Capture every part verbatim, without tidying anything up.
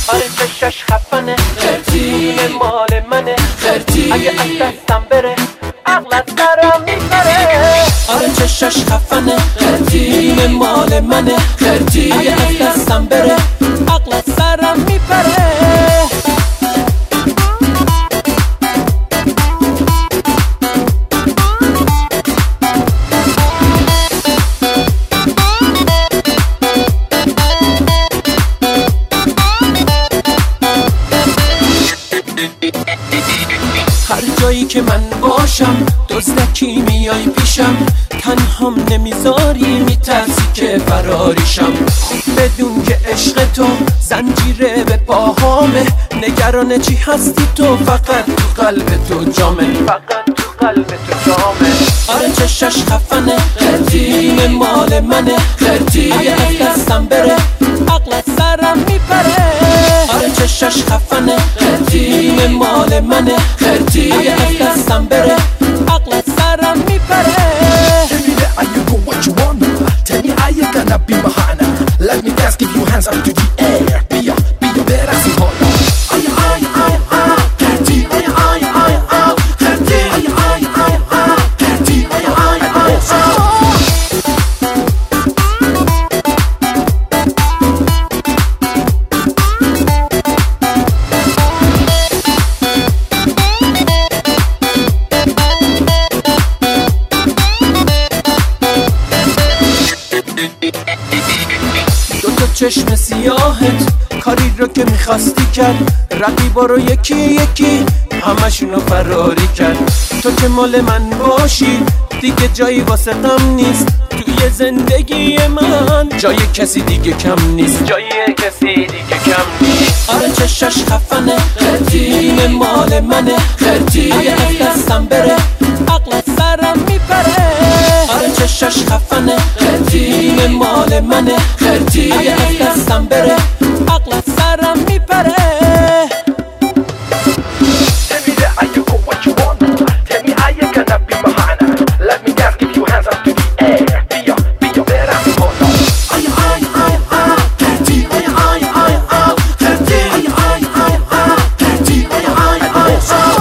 آره چشاش خفنه خرتی مال منه خرتی اگه از دستم بره عقل از سرم میپره آره چشاش خفنه خرتی مال منه خرتی اگه از دستم بره عقل از سرم میپره هر جایی که من باشم دزدکی میای پیشم تنهام نمیذاری میترسی که فراریشم بدون که عشق تو زنجیره به پاهامه نگران چی هستی تو فقط تو قلب تو جامه فقط تو قلب تو جامه آره چشاش خفنه خرتی مال منه خرتی اگه از دستم بره عقل از سرم میپره آره چشاش خفنه خرتی مال منه خرتی اگه از دستم بره عقل از سرم میپره Tell me that are you go what you wanna Tell me are you gonna be my hana Let me dance, give you hands up to the air Be ya, be ya, better see hola Ay, ay, ay, ay, Khati Ay, ay, ay, ay, Khati Ay, ay, ay, ay, Khati Ay, ay, ay, ay دو تا چشم سیاهت کاری رو که میخواستی کرد رقیبا رو یکی یکی همشونو فراری کرد تو که مال من باشی دیگه جایی واسه غم نیست توی زندگی من جای کسی دیگه کم نیست جای کسی دیگه کم نیست آره چشاش خفنه خرتی مال منه خرتی اگه از دستم بره عقل از سرم میپره آره چشاش خفنه خرتی مال منه خرتی اگه از دستم بره عقل از سرم میپره Tell me that are you go what you wanna Tell me are you gonna be my hana Let me dance, give you hands up to the air Be ya, be ya, better see hola Ay, ay, ay, ay, Khati Ay, ay, ay, ay, Khati Ay, ay, ay, ay, Khati Ay, ay, ay, ay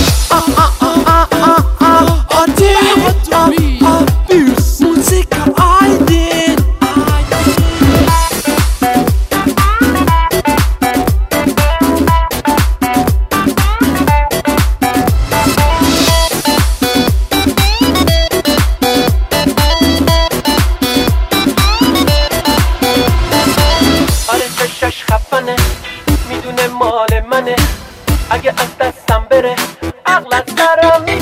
آره چشاش خفنه میدونه مال منه اگه از دستم بره عقل از سرم